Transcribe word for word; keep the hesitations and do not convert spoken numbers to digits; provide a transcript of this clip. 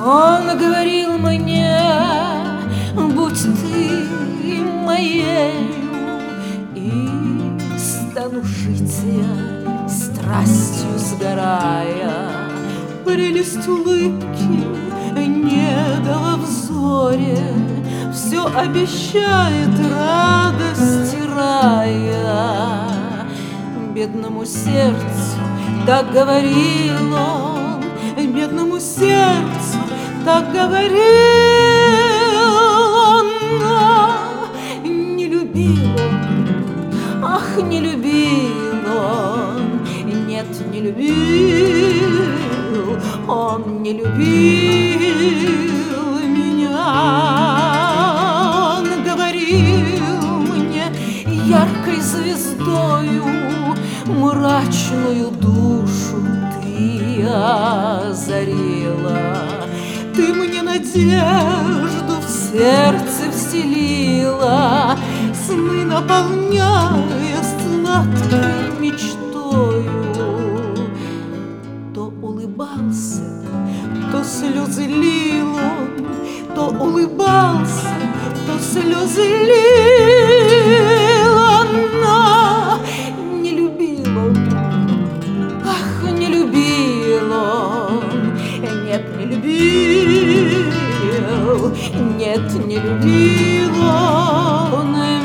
Он говорил мне: будь ты моею, и стану жить я, страстью сгорая. Прелесть улыбки недало взоре, все обещает радость рая. Бедному сердцу так говорил он, бедному сердцу так говорил он, но не любил он, ах, не любил он, нет, не любил, он не любил меня. Он говорил мне яркой звездою, мрачную душу ты озарила. Ты мне надежду в сердце вселила, сны наполняя сладкой мечтою. То улыбался, то слезы лил он, то улыбался, то слезы лил он, но не любил он, ах, не любил он, нет, не любил, нет, не любил он.